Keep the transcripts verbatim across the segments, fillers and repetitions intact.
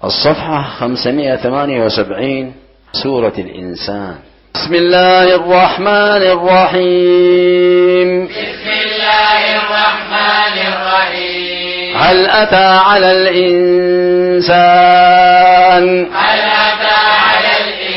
الصفحة خمسمائة وثمانية وسبعين، سورة الإنسان. بسم الله الرحمن الرحيم. بسم الله الرحمن الرحيم. هل أتى على الإنسان هل أتى على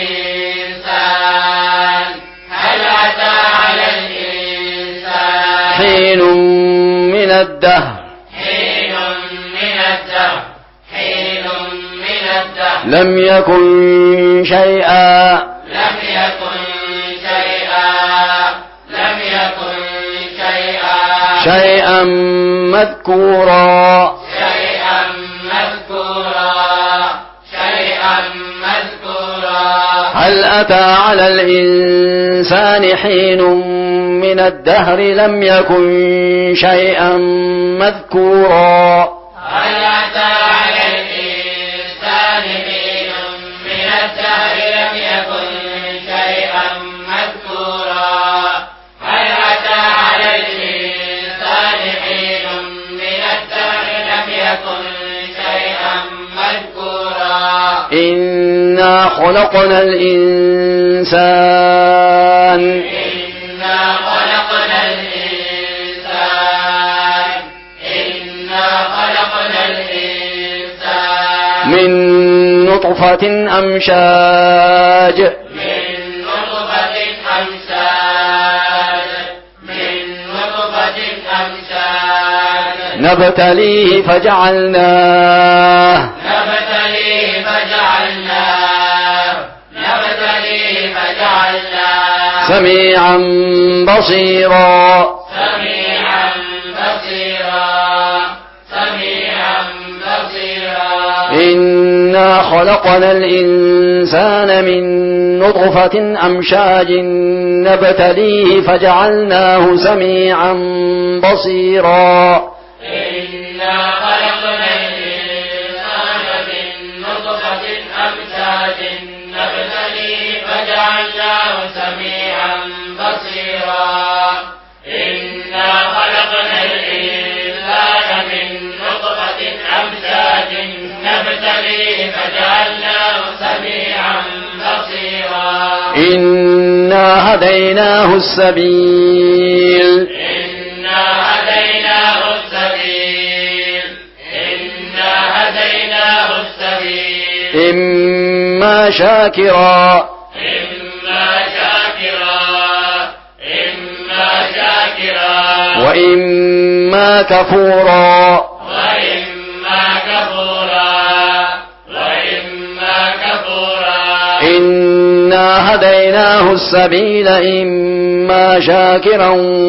الإنسان هل أتى على الإنسان حين من الدهر حين من الدهر حين من الدهر لم يكن شيئا لم يكن شيئا لم يكن شيئا شيئا مذكورا شيئا مذكورا شيئا مذكورا هل أتى على الإنسان حين من الدهر لم يكن شيئا مذكورا هل أتى على الإنسان حين من الدهر لم يكن شيئا مذكورا هل أتى على الإنسان حين من الدهر لم يكن شيئا مذكورا إنا خلقنا الإنسان إنا خلقنا الإنسان إنا خلقنا الإنسان من نطفة أمشاج من نطفة أمشاج من نطفة أمشاج نبتليه فجعلناه نبتليه فجعلناه نبتليه فجعلناه سميعا بصيرا سميعا بصيرا سميعا بصيرا إنا خلقنا الإنسان من نطفة أمشاج نبتليه فجعلناه سميعا بصيرا إنا خلقنا الإنسان من نطفة أمشاج نبتليه فجعلناه سميعا بصيرا إنا خلقنا الإنسان من نطفة أمشاج نبتليه فجعلناه سميعا بصيرا إنا هديناه السبيل إنا هديناه السبيل إنا هديناه السبيل إما شاكرا إما شاكرا إما شاكرا وإما كفورا وإما كفورا وإما كفورا إنا هديناه السبيل إما شاكرا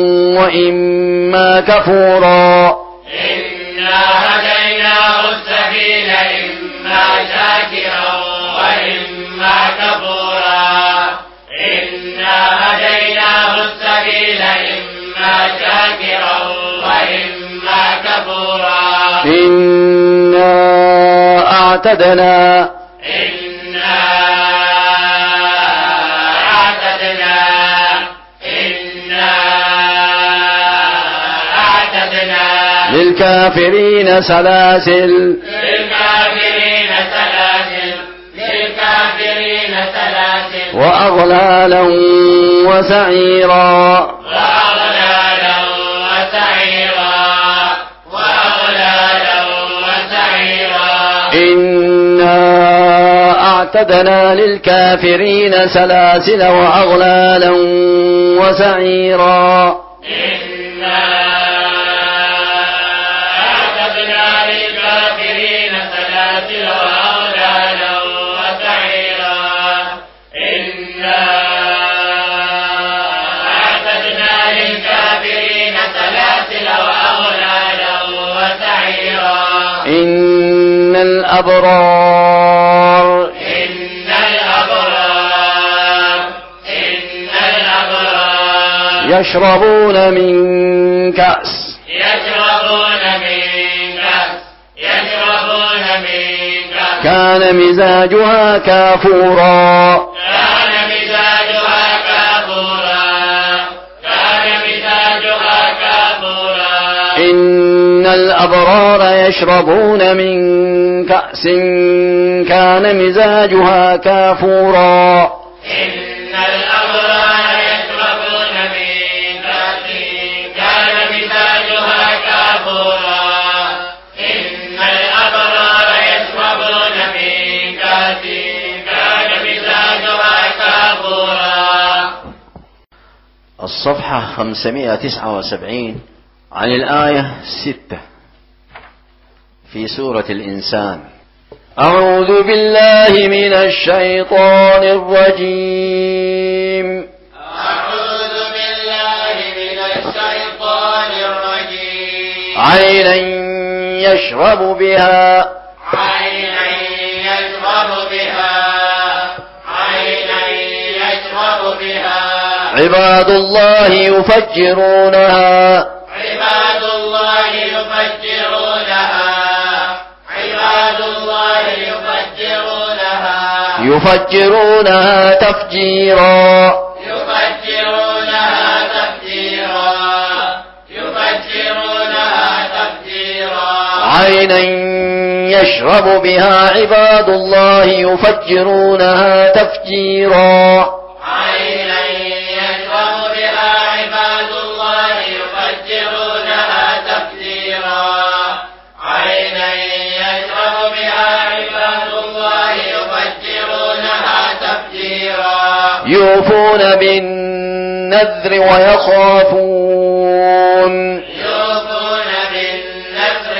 وإما كفورا إنا هديناه السبيل إما شاكرا وإما كفورا إنا هديناه السبيل إما شاكرا وإما كفورا إنا أعتدنا إنا أعتدنا إنا أعتدنا للكافرين سلاسل للكافرين سلاسل للكافرين سلاسل وأغلالا وسعيرا وأغلالا وسعيرا وأغلالا وسعيرا إنا أعتدنا للكافرين سلاسل وأغلالا وسعيرا إنا أعتدنا للكافرين سلاسل وأغلالا وسعيرا إنا أعتدنا للكافرين سلاسل وأغلالا وسعيرا إن الأبرار إن الأبرار إن الأبرار يشربون من كأس يشربون من كأس يشربون من كأس كان مزاجها كافورا كان مزاجها كافورا كان مزاجها كافورا إن الأبرار يشربون من كأس كان مزاجها كافورا إن الأبرار يشربون من كأس كان مزاجها كافورا إن الأبرار يشربون من كأس كان مزاجها كافورا. الصفحة خمسمائة وتسعة وسبعين عن الآية ستة في سورة الإنسان. أعوذ بالله من الشيطان الرجيم. أعوذ بالله من الشيطان الرجيم. عينا يشرب بها عينا يشرب بها عينا يشرب بها عباد الله يفجرونها عباد الله يفجرونها عباد الله يفجرونها يفجرونها تفجيرا يفجرونها تفجيرا يفجرونها تفجيرا. عينا يشرب بها عباد الله يفجرونها تفجيرا عينا يشرب بها عباد الله يفجرونها تفجيرا عينا يشرب بها عباد الله يفجرونها تفجيرا. يوفون بالنذر ويخافون يوفون بالنذر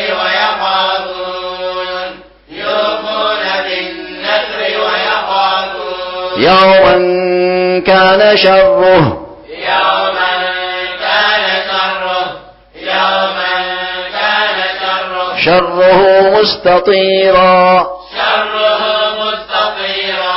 ويخافون يوفون بالنذر ويخافون يوما كان شره يوما كان شره يوما كان شره شره مستطيرا شره مستطيرا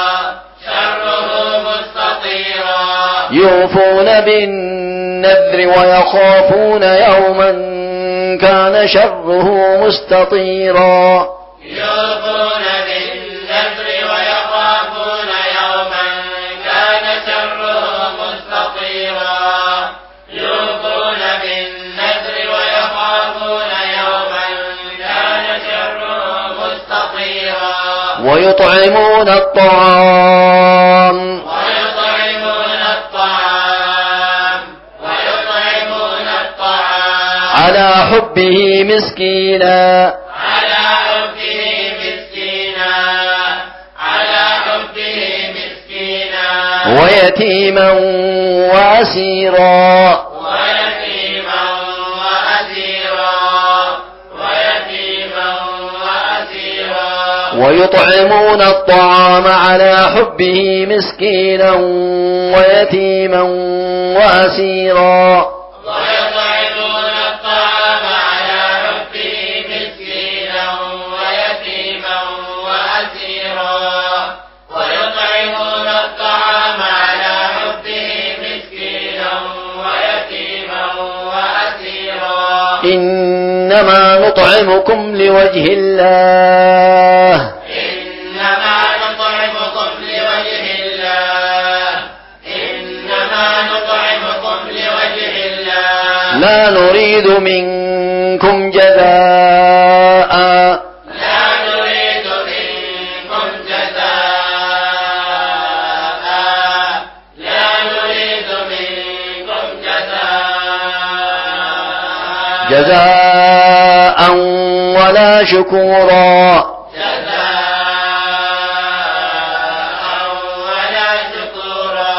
شره مستطيرا. يوفون بالنذر ويخافون يوما كان شره مستطيرا يوفون بالنذر ويخافون يوما كان شره مستطيرا يوفون بالنذر ويخافون يوما كان شره مستطيرا. ويطعمون الطعام ويطعمون الطعام ويطعمون الطعام على حبه مسكينا على حبه مسكينا على حبه مسكينا ويتيما وأسيرا ويتيما وأسيرا ويتيما وأسيرا. ويطعمون الطعام على حبه مسكينا ويتيما وأسيرا ويطعمون الطعام على حبه مسكينا ويتيما وأسيرا ويطعمون الطعام على حبه مسكينا ويتيما وأسيرا. إنما نطعمكم لوجه الله إنما نطعمكم لوجه الله إنما نطعمكم لوجه الله لا نريد منكم جزاء لا نريد منكم جزاء لا نريد منكم جزاء جزاء ولا شكورا جزاء ولا شكورا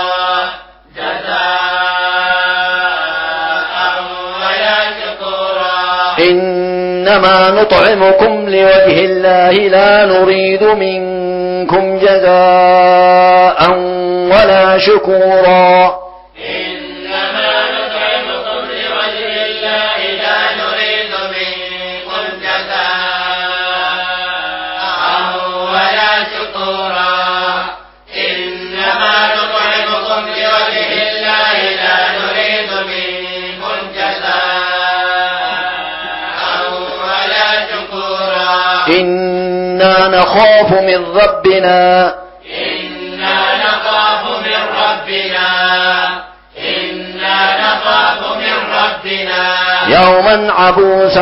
جزاء ولا شكورا. إنما نطعمكم لوجه الله لا نريد منكم جزاء ولا شكورا إنما نطعمكم لوجه الله لا نريد منكم جزاء ولا شكورا. إنما نطعمكم لوجه الله لا نريد منكم جزاء ولا شكورا. إنا نخاف من ربنا إنا نخاف من ربنا إنا نخاف من ربنا يوما عبوسا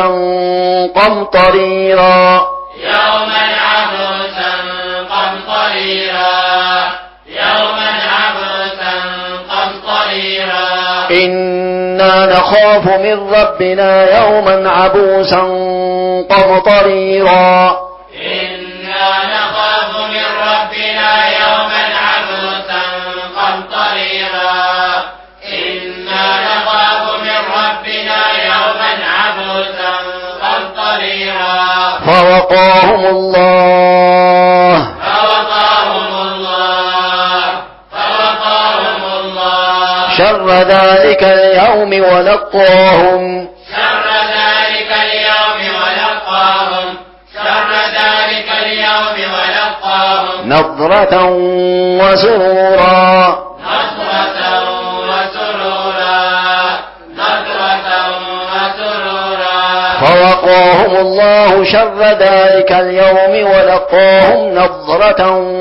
قمطريرا يوما عبوسا قمطريرا يوما عبوسا قمطريرا إنا نخاف من ربنا يوما عبوسا قمطريرا إنا نخاف من ربنا يوما عبوسا قمطريرا إنا نخاف من ربنا يوما عبوسا قمطريرا فوقاهم الله فوقاهم الله فوقاهم الله شر ذلك اليوم ولقاهم شر ذلك اليوم ولقاهم شر ذلك اليوم ولقاهم نضرة وسرورا نصرة وسرورا نصرة وسرورا فوقاهم الله شر ذلك اليوم ولقاهم نضرة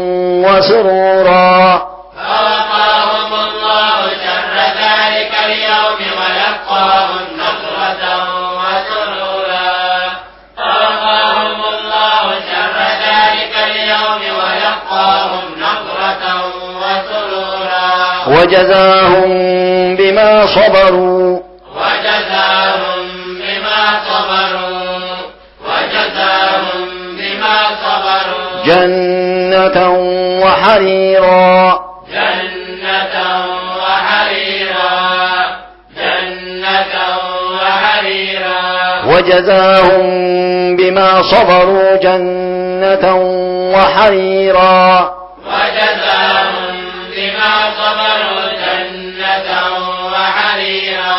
وسرورا فوقاهم الله شر ذلك اليوم ولقاهم نصرة وسرورا فوقاهم الله شر ذلك اليوم ولقاهم نصرة وسرورا وجزاهم بما صبروا وجزاهم بما صبروا وجزاهم بما صبروا جنة وحريرا جنة وحريرا جنة وحريرا وجزاهم بما صبروا جنة وحريرا وجزاهم بما صبروا جنة وحريرا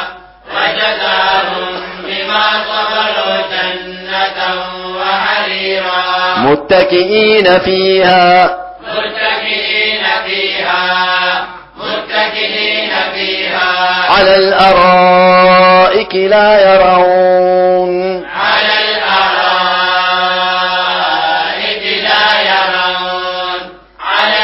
وجزاهم بما صبروا جنة وحريرا متكئين فيها متكئين فيها متكئين فيها على الأرائك لا يرون على الأرائك لا يرون على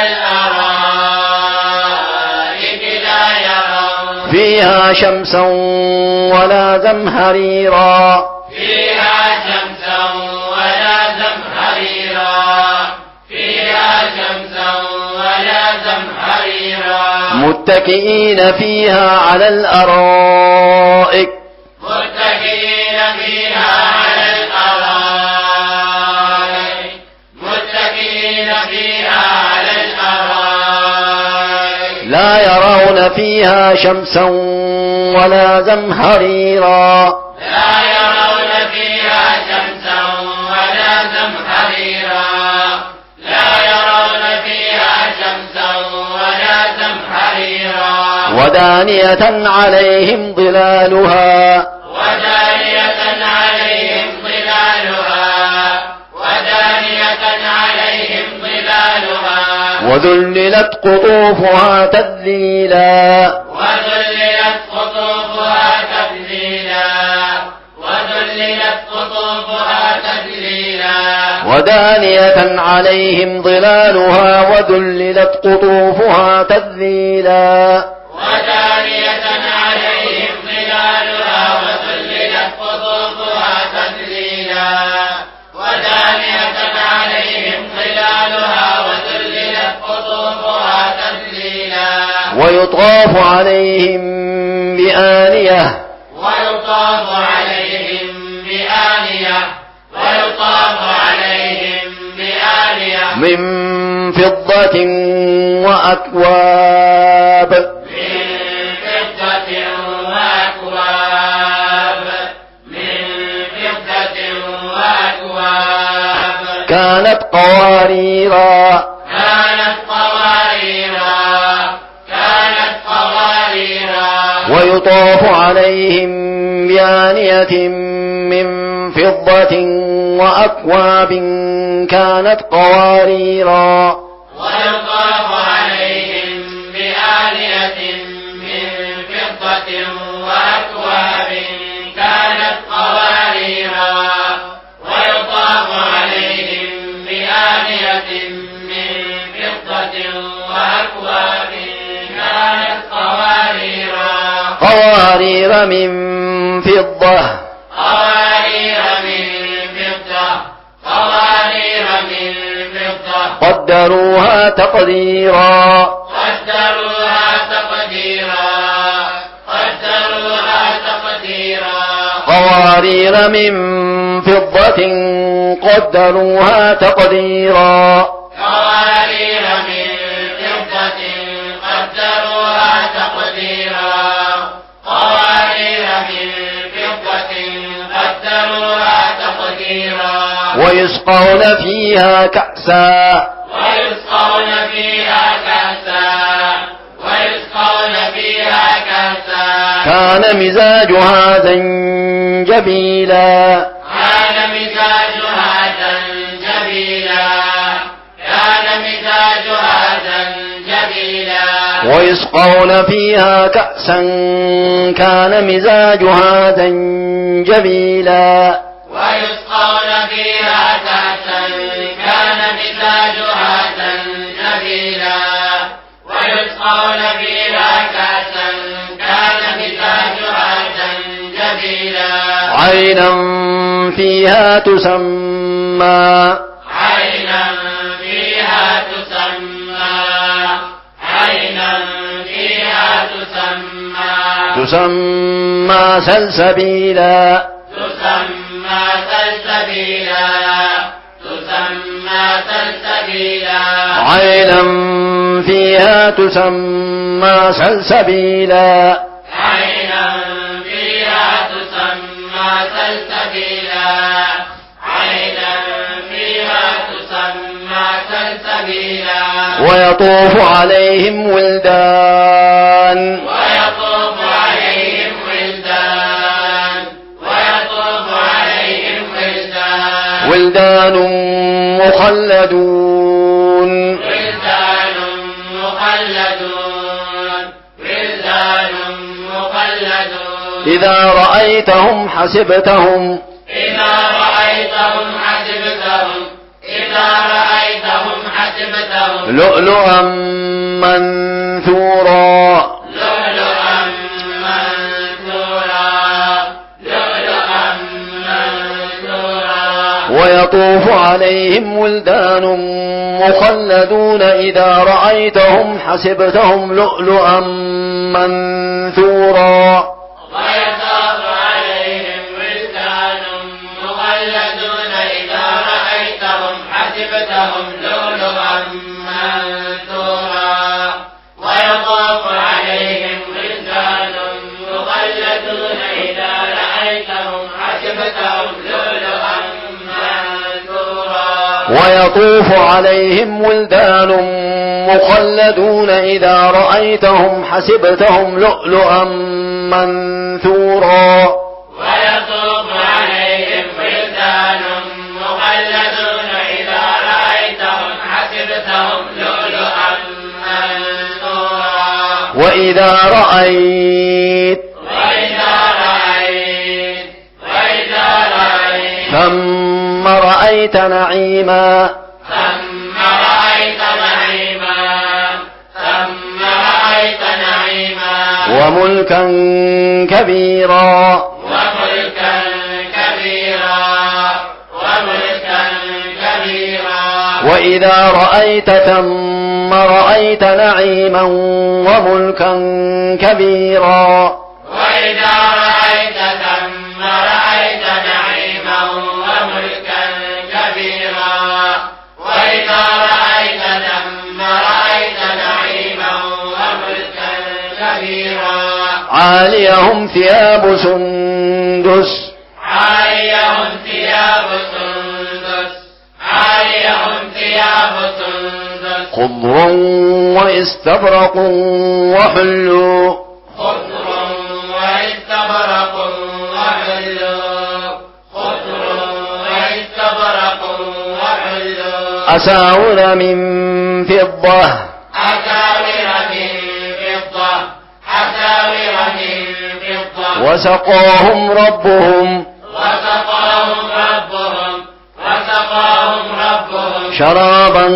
الأرائك لا يرون فيها شمسا ولا زمهريرا فيها شمسا ولا زمهريرا فيها شمسا ولا زمهريرا متكئين فيها على الأرائك متكئين فيها على الأرائك متكئين فيها على الأرائك لا يرون فيها شمسا ولا زمهريرا لا يرون فيها شمسا ولا زمهريرا لا يرون فيها شمسا ولا زمهريرا ودانية عليهم ظلالها ودانية عليهم ظلالها ودانية عليهم ظلالها وذللت قطوفها تذليلا وذللت قطوفها تذليلا وذللت قطوفها تذليلا ودانية عليهم ظلالها وذللت قطوفها تذليلا ودانية عليهم ظلالها وذللت قطوفها تذليلا ودانية عليهم ظلالها وذللت قطوفها تذليلا ويطاف عليهم بآنية ويطاف عليهم بآنية ويطاف عليهم بآنية من فضة وأكواب من فضة وأكواب من فضة وأكواب كانت قواريرا كانت قواريرا كانت قواريرا ويطاف عليهم بآنية من فضة وأكواب كانت قواريرا ويطاف عليهم بآنية من فضة وأكواب كانت قواريرا ويطاف عليهم بآنية من فضة وأكواب كانت قواريرا قوارير من فضة قوارير من فضة قوارير من فضة قدروها تقديرا قدروها تقديرا قدروها تقديرا قوارير من فضة قدروها تقديرا قوارير من فضة قدروها تقديرا قوارير من فضة قدروها تقديرا ويسقون فيها كأسا ويسقون فيها كأسا ويسقون فيها كأسا كان مزاجها زنجبيلا كان مزاجها زنجبيلا كان مزاجها زنجبيلا ويسقون فيها كأسا كان مزاجها زنجبيلا ويسقون فيها كأسا كان مزاجها زنجبيلا ويسقون فيها كأسا كان مزاجها زنجبيلا عينا فيها تسمى عينا فيها تسمى عينا فيها تسمى تسمى سلسبيلا تسمى سلسبيلا تسمى سلسبيلا عينا فيها تسمى سلسبيلا عينا فيها تسمى سلسبيلا عينا فيها تسمى سلسبيلا ويطوف عليهم ولدان ويطوف عليهم ولدان ويطوف عليهم ولدان ولدان مخلدون ولدان مخلدون ولدان مخلدون إذا رأيتهم حسبتهم إذا رأيتهم حسبتهم إذا رأيتهم حسبتهم لؤلؤا منثورا لؤلؤا منثورا لؤلؤا منثورا ويطوف عليهم ولدان مخلدون إذا رأيتهم حسبتهم لؤلؤا منثورا ويطاف عليهم ولدان مخلدون إذا رأيتهم حسبتهم لؤلؤا منثورا ويطاف عليهم ولدان مخلدون إذا رأيتهم حسبتهم لؤلؤا منثورا ويطوف عليهم ولدان مخلدون إذا رأيتهم حسبتهم لؤلؤا منثورا ويطوف عليهم ولدان مخلدون إذا رأيتهم حسبتهم لؤلؤا منثورا وإذا رأيت وإذا رأيت وإذا رأيت ثم رأيت نعيما ثم رأيت نعيما ثم رأيت نعيما وملكا كبيرا وملكا كبيرا وملكا كبيرا وإذا رأيت ثم رأيت نعيما وملكا كبيرا وإذا رأيت ثم رأيت نعيما وملكا كبيرا وإذا رأيت ثم رأيت نعيما وملكا كبيرا عاليهم ثياب سندس عاليهم ثياب سندس عاليهم ثياب سندس خضر واستبرق وحلوا خضر واستبرق وحلوا خضر واستبرق وحلوا أساور من فضة أساور من فضة أساور من فضة وسقاهم ربهم وسقاهم ربهم وسقاهم ربهم شرابا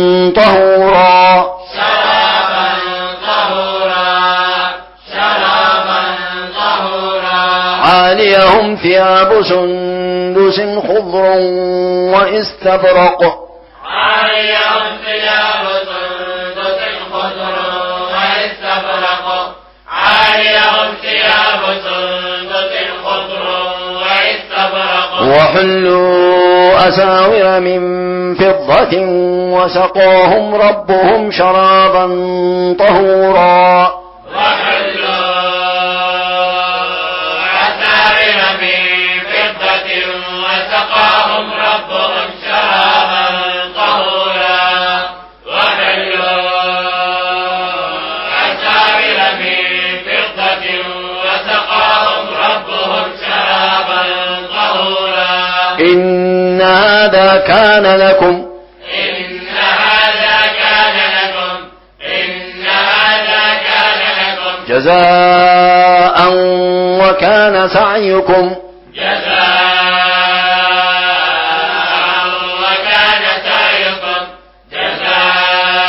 طهورا شرابا طهورا شرابا طهورا عاليهم وسقاهم ثياب سندس خضر واستبرق عليهم ثياب سندس خضر واستبرق عليهم ثياب سندس خضر واستبرق وحلوا أساور من فضة وسقاهم ربهم شرابا طهورا وحلوا أساور من فضة وسقاهم ربهم شرابا طهورا وحلوا أساور من فضة وسقاهم ربهم شرابا طهورا إن هذا كان لكم إن هذا كان لكم إن هذا كان لكم جزاء وكان سعيكم جزاء وكان سعيكم جزاء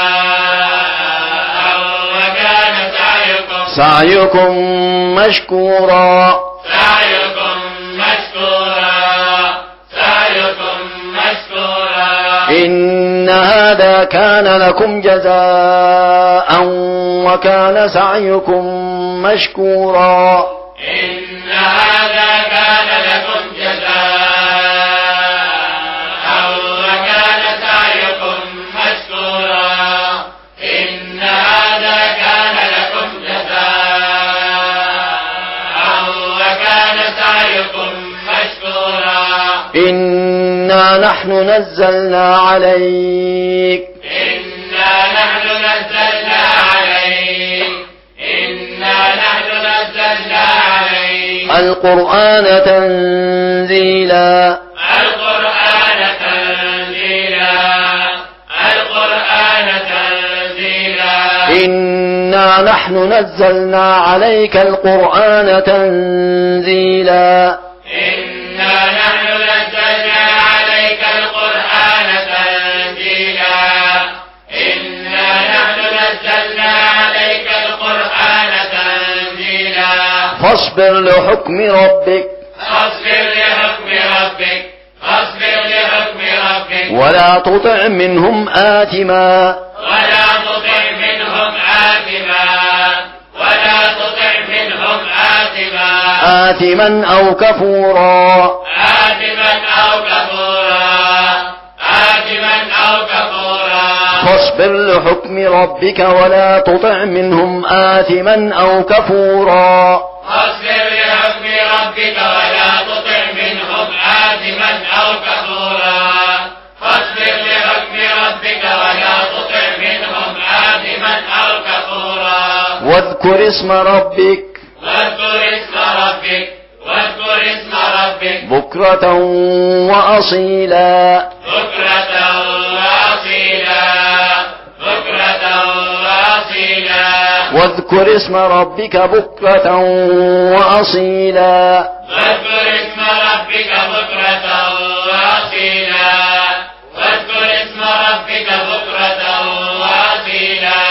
وكان سعيكم سعيكم مشكورا سعيكم مشكورا سعيكم مشكورا إن هذا كان لكم جزاء وكان سعيكم مشكورا إن هذا كان لكم جزاء وكان سعيكم مشكورا إن هذا كان لكم جزاء وكان سعيكم مشكورا إنا نحن نزلنا عليك إنا نحن نزلنا عليك إنا نحن نزلنا عليك القرآن تنزيلا القرآن تنزيلا القرآن تنزيلا إنا نحن نزلنا عليك القرآن تنزيلا إنا نحن نزلنا عليك القرآن تنزيلا إنا نحن نزلنا عليك القرآن تنزيلا فاصبر لحكم ربك فاصبر لحكم ربك فاصبر لحكم ربك ولا تطع منهم آثما ولا تطع منهم آثما ولا تطع منهم آثما آثما أو كفورا آثما أو كفورا آثما أو كفورا فاصبر لحكم ربك ولا تطع منهم آثما أو كفورا فاصبر لحكم ربك ولا تطع منهم آثما أو كفورا فاصبر لحكم ربك ولا تطع منهم آثما أو كفورا واذكر اسم ربك واذكر اسم ربك واذكر اسم ربك بكرة وأصيلا بكرة وأصيلا بكرة وأصيلا واذكر اسم ربك بكرة وأصيلا واذكر اسم ربك بكرة وأصيلا واذكر اسم ربك بكرة وأصيلا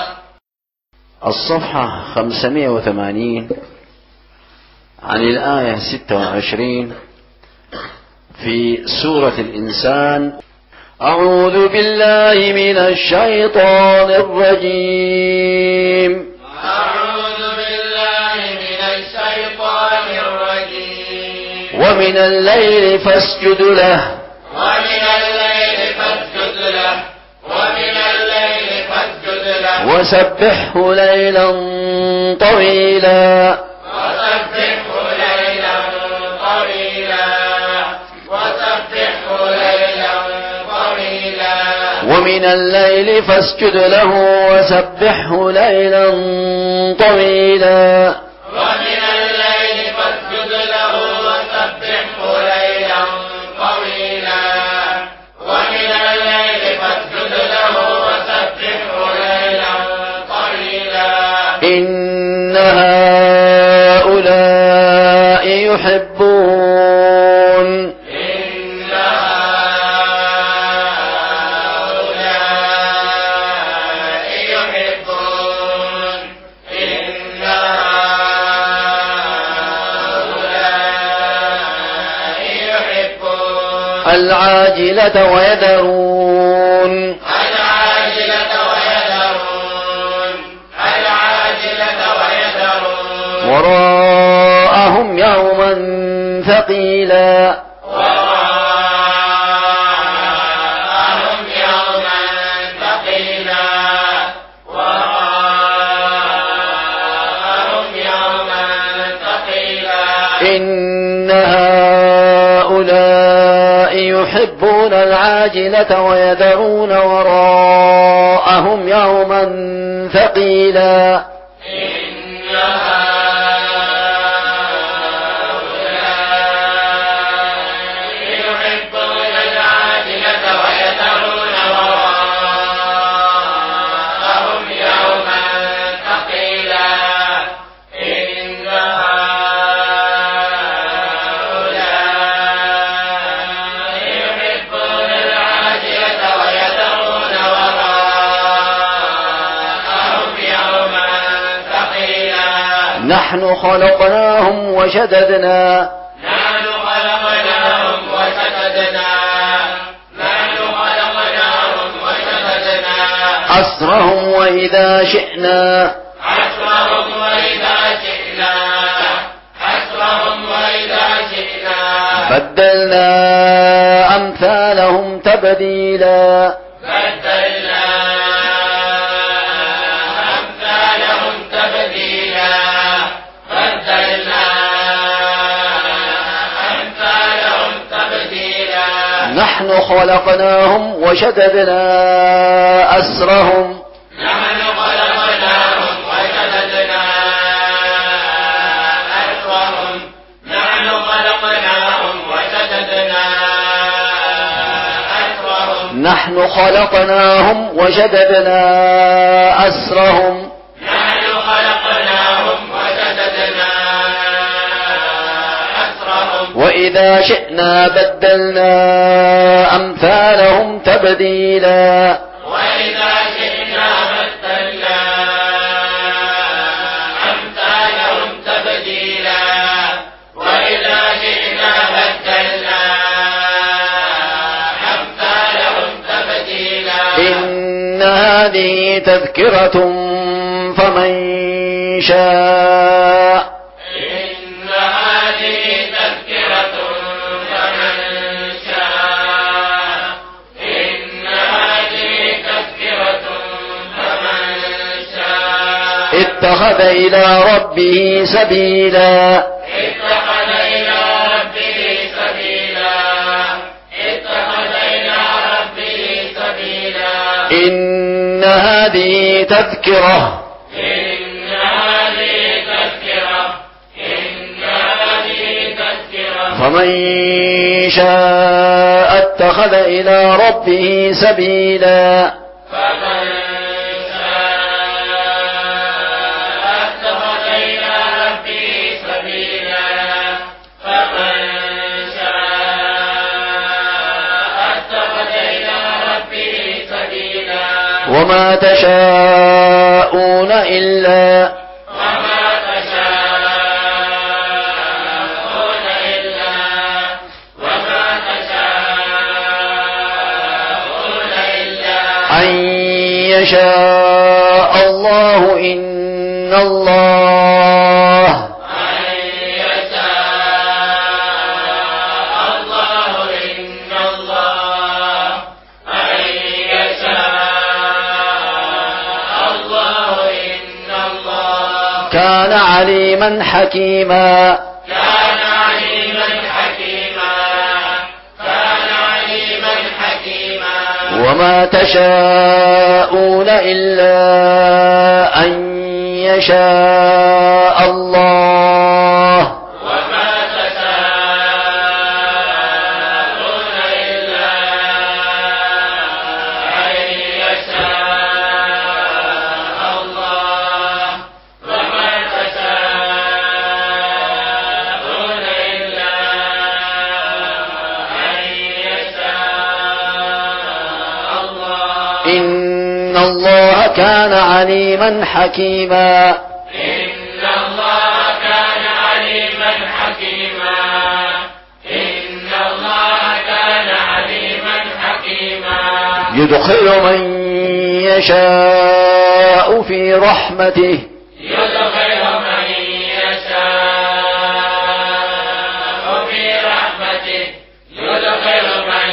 الصفحة خمسمائة وثمانين عن الآية ستة وعشرين في سورة الإنسان. أعوذ بالله من الشيطان الرجيم. أعوذ بالله من الشيطان الرجيم. ومن الليل فاسجد له ومن الليل فاسجد له ومن الليل فاسجد له وسبحه ليلا طويلا وسبحه ليلا طويلا وسبحه ليلا طويلا ومن الليل فاسجد له وسبحه ليلا طويلا ومن الليل فاسجد له وسبحه ليلا طويلا ومن الليل فاسجد له وسبحه ليلا طويلا إن هؤلاء يحبون إن هؤلاء يحبون إن هؤلاء العاجلة ويذرون العاجلة ويذرون العاجلة ويذرون وراءهم يوما ثقيلا وراءهم يوما ثقيلا وراءهم يوما ثقيلا إن هؤلاء يحبون العاجلة ويذرون وراءهم يوما ثقيلا إن هؤلاء يحبون العاجلة ويذرون وراءهم يوما ثقيلا إن هؤلاء يحبون العاجلة ويذرون وراءهم يوما ثقيلا نحن خلقناهم وشددنا نحن خلقناهم وشددنا نحن خلقناهم وشددنا أسرهم وإذا شئنا حسرهم وإذا شئنا حسرهم وإذا شئنا بدلنا أمثالهم تبديلا بدلنا أمثالهم تبديلا بدلنا أمثالهم تبديلا نحن خلقناهم وشددنا أسرهم نحن خلقناهم وشددنا أسرهم نحن خلقناهم وشددنا أسرهم نحن خلقناهم وشددنا أسرهم نحن خلقناهم وشددنا أسرهم وإذا شئنا بدلنا أمثالهم تبديلا وإذا شئنا بدلنا أمثالهم تبديلا وإذا شئنا بدلنا أمثالهم تبديلا إن هذه تذكرة فمن شاء إن هذه تذكرة فمن شاء إن هذه تذكرة فمن شاء اتخذ إلى ربه سبيلا اتخذ إلى ربه سبيلا اتخذ إلى ربه سبيلا إن هذه تذكرة إن هذه تذكرة إن هذه تذكرة فمن شاء اتخذ إلى ربه سبيلا فمن شاء اتخذ إلى ربه سبيلا فمن شاء اتخذ إلى ربه سبيلا وما تشاءون إلا وما تشاءون إلا وما تشاءون إلا أن يشاء الله إن الله أن يشاء الله إن الله أن يشاء الله إن الله كان عليما حكيما كان عليما حكيما كان عليما حكيما وما تشاءون إلا أن يشاء الله وما تشاءون إلا أن يشاء الله وما تشاءون إلا أن يشاء الله إن الله كان عليما حكيما إن الله كان عليما حكيما إن الله كان يدخل من يشاء في رحمته يدخل من يشاء في رحمته يدخل من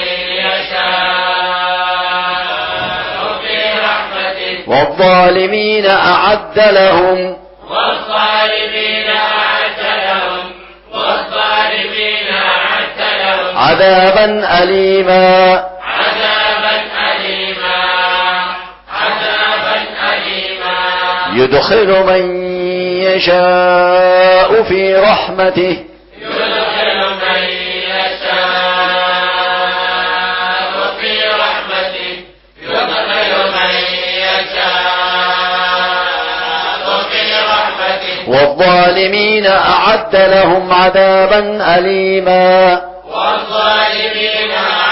يشاء في رحمته والظالمين أعد لهم والظالمين أعد لهم والظالمين أعد لهم عذابا أليما عذابا أليما عذابا أليما يدخل من يشاء في رحمته يدخل من يشاء في رحمته يدخل من يشاء في رحمته والظالمين أعد لهم عذابا أليما والظالمين